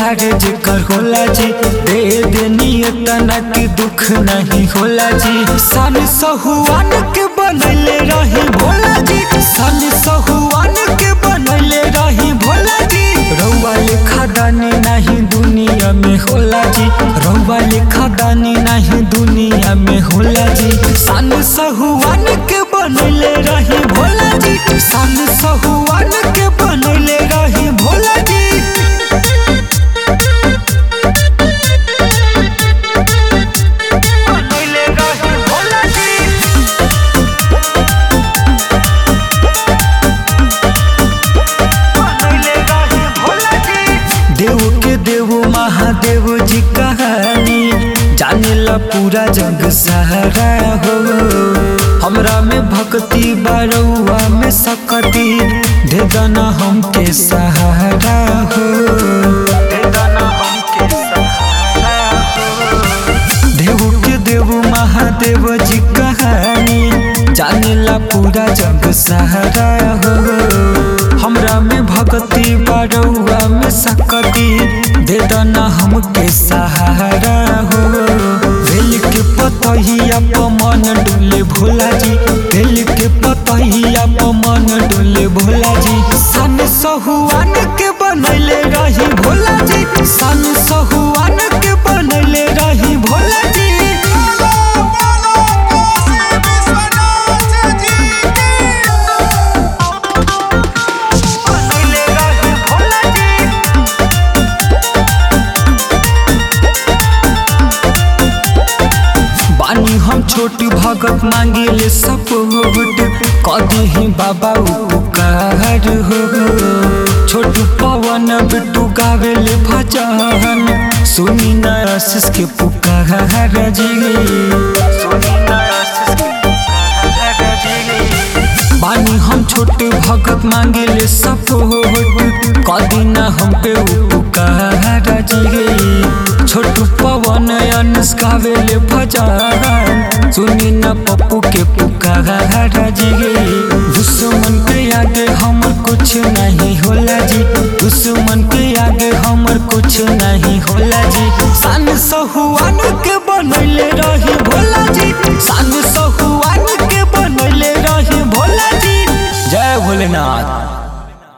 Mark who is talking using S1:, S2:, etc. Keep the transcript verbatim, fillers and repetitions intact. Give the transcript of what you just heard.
S1: प्यार जेकर होला जी, दे देनी तना के दुख नहीं होला जी। सन सहुआन के बनले रही भोला जी, सन सहुआन के बनले रही भोला जी। रउआ लेखा दानी नहीं दुनिया में होला जी, रउआ लेखा दानी नहीं दुनिया में होला जी। सन सहुआन के बनले रही भोला जी, सन सहुआन के बनले रही भोला जी। देव के देव महादेव जी कहानी, जानेला पूरा जग सहारा हो। हमरा में भक्ति बरुआ में सकती, दे दाना हमके सहारा हो, दे दाना हमके सहारा हो। देव के देव महादेव जी कहानी, जानेला पूरा जग सहारा हो। हमरा में भक्ति बरुआ में सकती, दे दाना हमके सहारा हो। बेल के पतहिया पमन डोले भोला जी, बेल के पतहिया पमन डोले भोला जी। सन सहुआन के बनले रही भोला जी, सन सहुआन के बनले रही भोला जी। हम छोट भगत मांगिले सपोर्ट, कदी ही बाबा उपकार हो। छोटू पवन बिट्टू गावेले भजन, सुनी न आशीष के पुकार जी, सुनी न आशीष के पुकार जी। बानी हम छोट भगत मांगिले सपोर्ट, कदी न हम पे उपकार जी। छोटू पवन अनुस गावेले भजन, सुनी न पप्पू के पुकार जी। दुश्मन के आगे हमर कुछ नहीं होला जी, दुश्मन के आगे हमर कुछ नहीं होला जी। सन सहुआन के बनले रही भोला जी, सन सहुआन के बनले रही भोला जी। जय भोलेनाथ।